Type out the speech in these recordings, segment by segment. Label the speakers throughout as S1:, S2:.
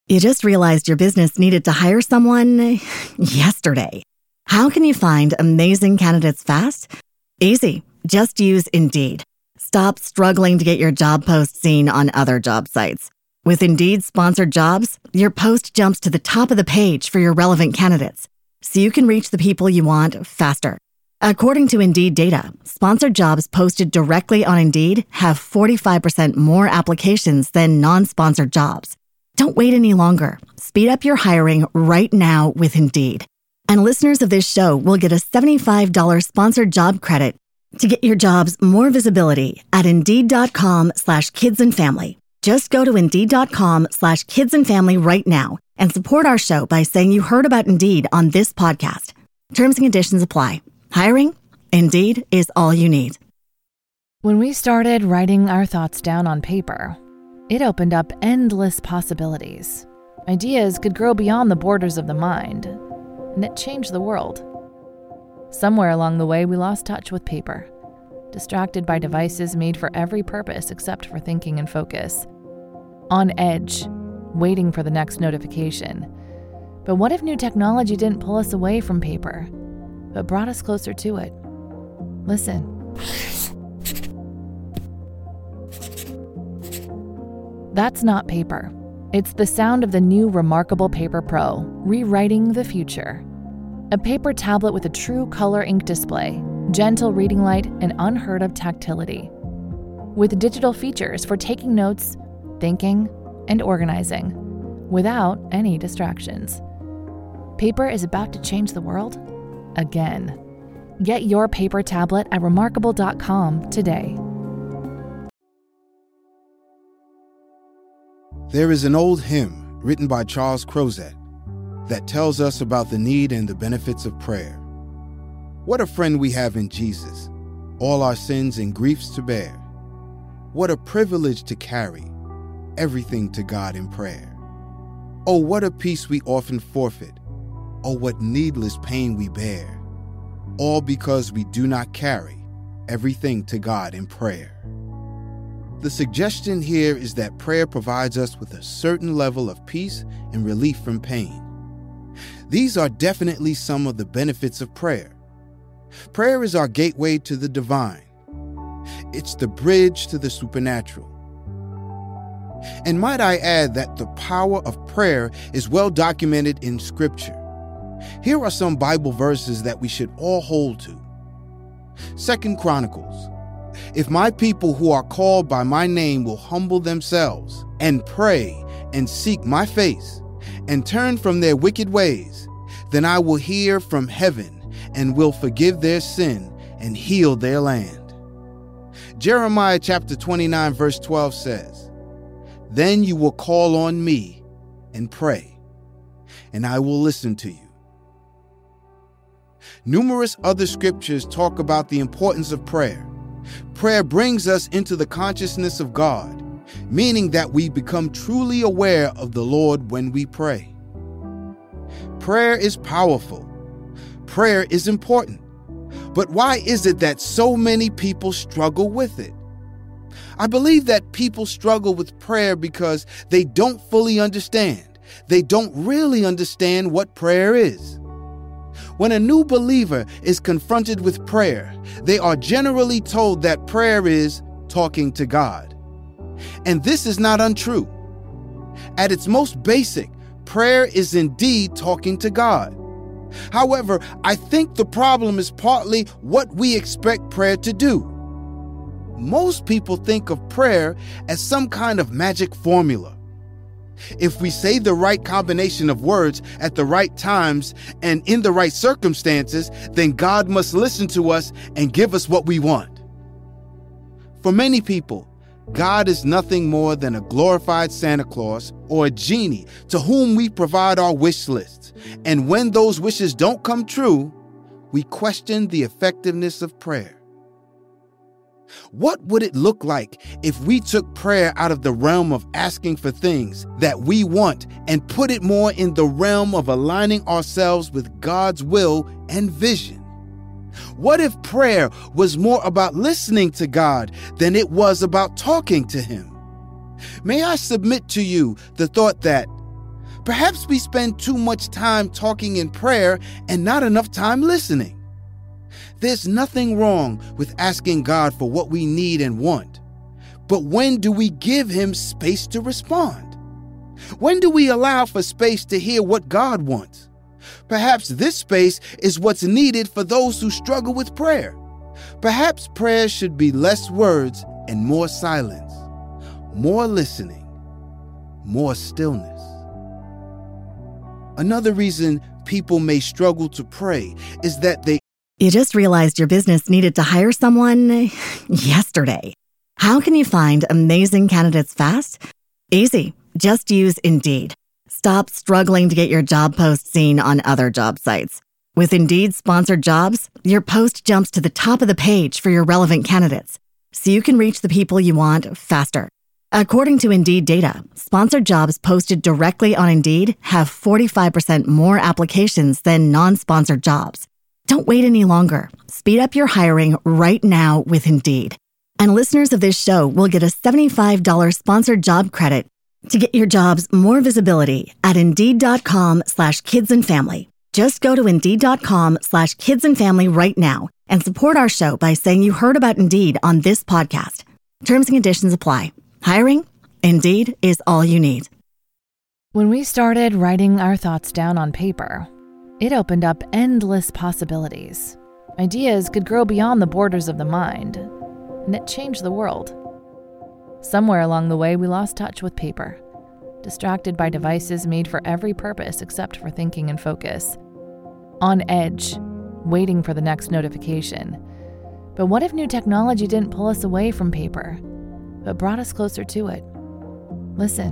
S1: You just realized your business needed to hire someone yesterday. How can you find amazing candidates fast? Easy. Just use Indeed. Stop struggling to get your job post seen on other job sites. With Indeed sponsored jobs, your post jumps to the top of the page for your relevant candidates, so you can reach the people you want faster. According to Indeed data, sponsored jobs posted directly on Indeed have 45% more applications than non-sponsored jobs. Don't wait any longer. Speed up your hiring right now with Indeed. And listeners of this show will get a $75 sponsored job credit to get your jobs more visibility at Indeed.com/kidsandfamily. Just go to Indeed.com/kidsandfamily right now and support our show by saying you heard about Indeed on this podcast. Terms and conditions apply. Hiring? Indeed is all you need.
S2: When we started writing our thoughts down on paper, it opened up endless possibilities. Ideas could grow beyond the borders of the mind, and it changed the world. Somewhere along the way, we lost touch with paper, distracted by devices made for every purpose except for thinking and focus. On edge, waiting for the next notification. But what if new technology didn't pull us away from paper, but brought us closer to it? Listen. That's not paper. It's the sound of the new Remarkable Paper Pro, rewriting the future. A paper tablet with a true color ink display, gentle reading light, and unheard of tactility. With digital features for taking notes, thinking, and organizing, without any distractions. Paper is about to change the world again. Get your paper tablet at remarkable.com today.
S3: There is an old hymn written by Charles Crozet that tells us about the need and the benefits of prayer. What a friend we have in Jesus, all our sins and griefs to bear. What a privilege to carry everything to God in prayer. Oh, what a peace we often forfeit. Oh, what needless pain we bear. All because we do not carry everything to God in prayer. The suggestion here is that prayer provides us with a certain level of peace and relief from pain. These are definitely some of the benefits of prayer. Prayer is our gateway to the divine. It's the bridge to the supernatural. And might I add that the power of prayer is well documented in Scripture. Here are some Bible verses that we should all hold to. 2 Chronicles. If my people who are called by my name will humble themselves and pray and seek my face and turn from their wicked ways, then I will hear from heaven and will forgive their sin and heal their land. Jeremiah chapter 29 verse 12 says, Then you will call on me and pray, and I will listen to you. Numerous other scriptures talk about the importance of prayer. Prayer brings us into the consciousness of God, meaning that we become truly aware of the Lord when we pray. Prayer is powerful. Prayer is important. But why is it that so many people struggle with it? I believe that people struggle with prayer because they don't fully understand. They don't really understand what prayer is. When a new believer is confronted with prayer, they are generally told that prayer is talking to God. And this is not untrue. At its most basic, prayer is indeed talking to God. However, I think the problem is partly what we expect prayer to do. Most people think of prayer as some kind of magic formula. If we say the right combination of words at the right times and in the right circumstances, then God must listen to us and give us what we want. For many people, God is nothing more than a glorified Santa Claus or a genie to whom we provide our wish lists. And when those wishes don't come true, we question the effectiveness of prayer. What would it look like if we took prayer out of the realm of asking for things that we want and put it more in the realm of aligning ourselves with God's will and vision? What if prayer was more about listening to God than it was about talking to Him? May I submit to you the thought that Perhaps we spend too much time talking in prayer and not enough time listening. There's nothing wrong with asking God for what we need and want. But when do we give Him space to respond? When do we allow for space to hear what God wants? Perhaps this space is what's needed for those who struggle with prayer. Perhaps prayer should be less words and more silence, more listening, more stillness. Another reason people may struggle to pray is that
S1: You just realized your business needed to hire someone yesterday. How can you find amazing candidates fast? Easy. Just use Indeed. Stop struggling to get your job post seen on other job sites. With Indeed sponsored jobs, your post jumps to the top of the page for your relevant candidates, so you can reach the people you want faster. According to Indeed data, sponsored jobs posted directly on Indeed have 45% more applications than non-sponsored jobs. Don't wait any longer. Speed up your hiring right now with Indeed. And listeners of this show will get a $75 sponsored job credit to get your jobs more visibility at Indeed.com/kidsandfamily. Just go to Indeed.com/kidsandfamily right now and support our show by saying you heard about Indeed on this podcast. Terms and conditions apply. Hiring? Indeed is all you need.
S2: When we started writing our thoughts down on paper, it opened up endless possibilities. Ideas could grow beyond the borders of the mind, and it changed the world. Somewhere along the way, we lost touch with paper, distracted by devices made for every purpose except for thinking and focus. On edge, waiting for the next notification. But what if new technology didn't pull us away from paper, but brought us closer to it? Listen.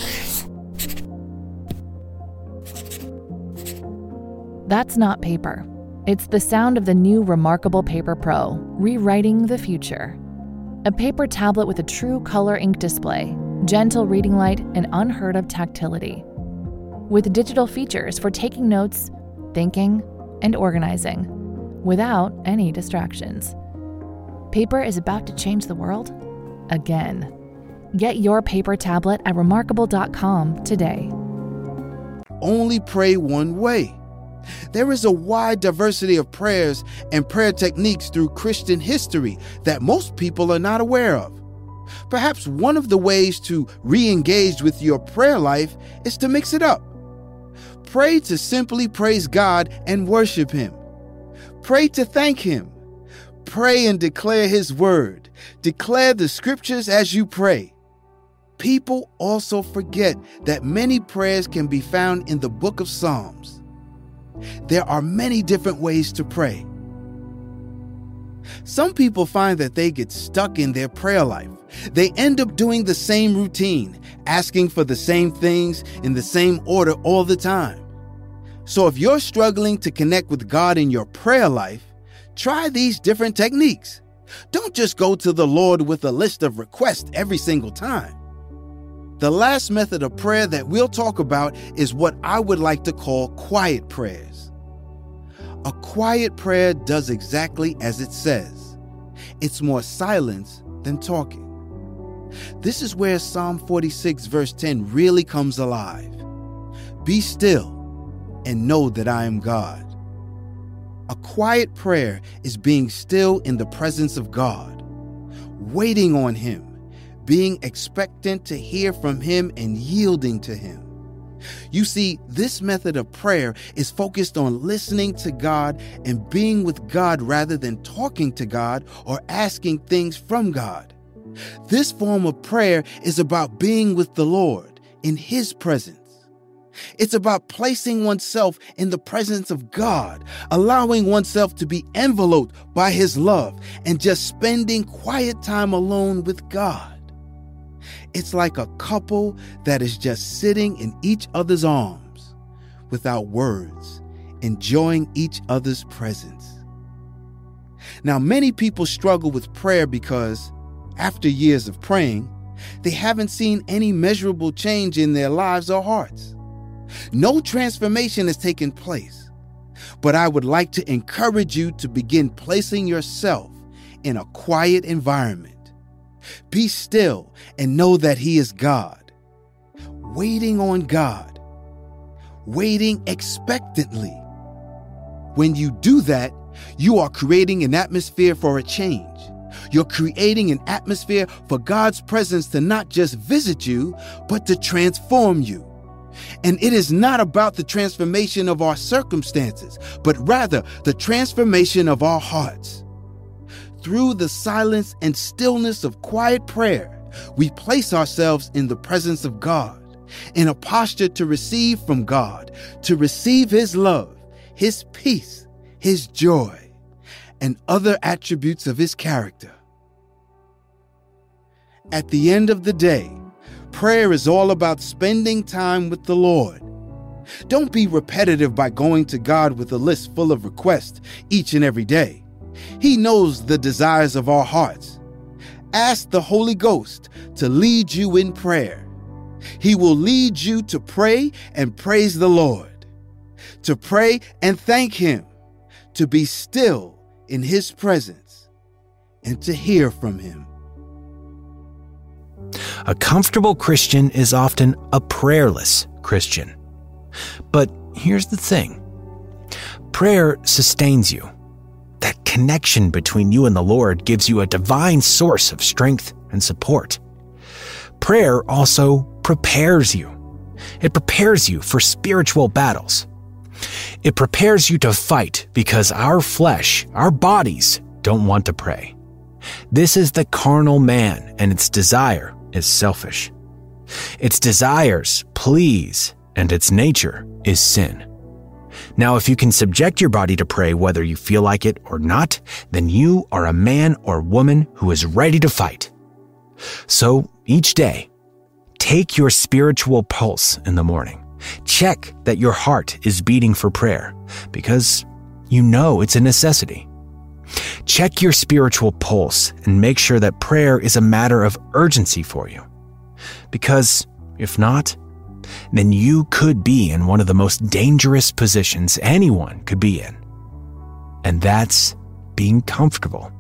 S2: That's not paper. It's the sound of the new Remarkable Paper Pro, rewriting the future. A paper tablet with a true color ink display, gentle reading light, and unheard of tactility. With digital features for taking notes, thinking, and organizing, without any distractions. Paper is about to change the world again. Get your paper tablet at remarkable.com today.
S3: only pray one way. There is a wide diversity of prayers and prayer techniques through Christian history that most people are not aware of. Perhaps one of the ways to re-engage with your prayer life is to mix it up. Pray to simply praise God and worship Him. Pray to thank Him. Pray and declare His word. Declare the scriptures as you pray. People also forget that many prayers can be found in the book of Psalms. There are many different ways to pray. Some people find that they get stuck in their prayer life. They end up doing the same routine, asking for the same things in the same order all the time. So if you're struggling to connect with God in your prayer life, try these different techniques. Don't just go to the Lord with a list of requests every single time. The last method of prayer that we'll talk about is what I would like to call quiet prayers. A quiet prayer does exactly as it says. It's more silence than talking. This is where Psalm 46 verse 10 really comes alive. Be still and know that I am God. A quiet prayer is being still in the presence of God, waiting on Him, being expectant to hear from Him and yielding to Him. You see, this method of prayer is focused on listening to God and being with God rather than talking to God or asking things from God. This form of prayer is about being with the Lord in His presence. It's about placing oneself in the presence of God, allowing oneself to be enveloped by His love, and just spending quiet time alone with God. It's like a couple that is just sitting in each other's arms, without words, enjoying each other's presence. Now, many people struggle with prayer because, after years of praying, they haven't seen any measurable change in their lives or hearts. No transformation has taken place. But I would like to encourage you to begin placing yourself in a quiet environment. Be still and know that He is God. Waiting on God waiting expectantly. When you do that, you are creating an atmosphere for a change. You're creating an atmosphere for God's presence to not just visit you, but to transform you. And it is not about the transformation of our circumstances, but rather the transformation of our hearts. Through the silence and stillness of quiet prayer, we place ourselves in the presence of God, in a posture to receive from God, to receive His love, His peace, His joy, and other attributes of His character. At the end of the day, prayer is all about spending time with the Lord. Don't be repetitive by going to God with a list full of requests each and every day. He knows the desires of our hearts. Ask the Holy Ghost to lead you in prayer. He will lead you to pray and praise the Lord, to pray and thank Him, to be still in His presence, and to hear from Him.
S4: A comfortable Christian is often a prayerless Christian. But here's the thing. Prayer sustains you. That connection between you and the Lord gives you a divine source of strength and support. Prayer also prepares you. It prepares you for spiritual battles. It prepares you to fight because our flesh, our bodies, don't want to pray. This is the carnal man, and its desire is selfish. Its desires please, and its nature is sin. Now, if you can subject your body to pray whether you feel like it or not, then you are a man or woman who is ready to fight. So, each day, take your spiritual pulse in the morning. Check that your heart is beating for prayer, because you know it's a necessity. Check your spiritual pulse and make sure that prayer is a matter of urgency for you. Because if not, then you could be in one of the most dangerous positions anyone could be in. And that's being comfortable.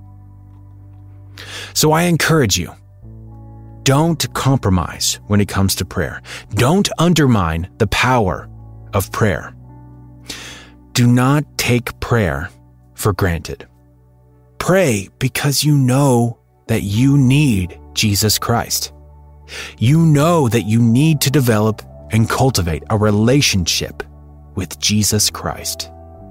S4: So I encourage you, don't compromise when it comes to prayer. Don't undermine the power of prayer. Do not take prayer for granted. Pray because you know that you need Jesus Christ. You know that you need to develop and cultivate a relationship with Jesus Christ.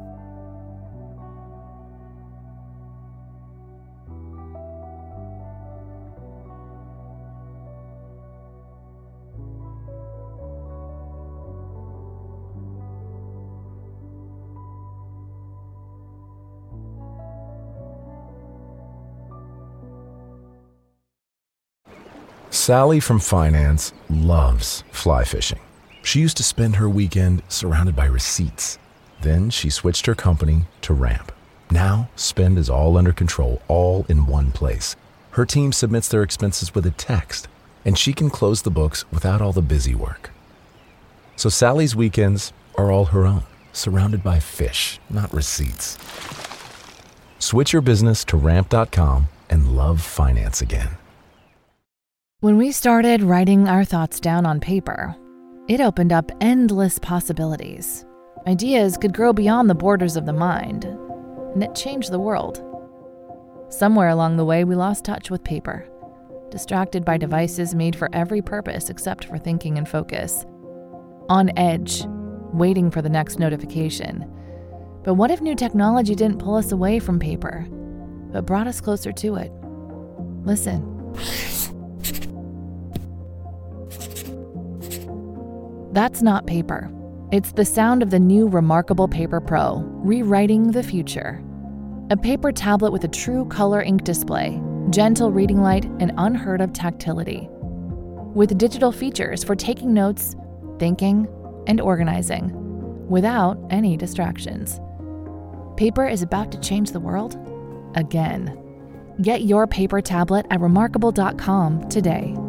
S5: Sally from finance loves fly fishing. She used to spend her weekend surrounded by receipts. Then she switched her company to Ramp. Now, spend is all under control, all in one place. Her team submits their expenses with a text, and she can close the books without all the busy work. So Sally's weekends are all her own, surrounded by fish, not receipts. Switch your business to Ramp.com and love finance again.
S2: When we started writing our thoughts down on paper, it opened up endless possibilities. Ideas could grow beyond the borders of the mind, and it changed the world. Somewhere along the way, we lost touch with paper, distracted by devices made for every purpose except for thinking and focus. On edge, waiting for the next notification. But what if new technology didn't pull us away from paper, but brought us closer to it? Listen. That's not paper. It's the sound of the new Remarkable Paper Pro, rewriting the future. A paper tablet with a true color ink display, gentle reading light, and unheard of tactility. With digital features for taking notes, thinking, and organizing, without any distractions. Paper is about to change the world again. Get your paper tablet at remarkable.com today.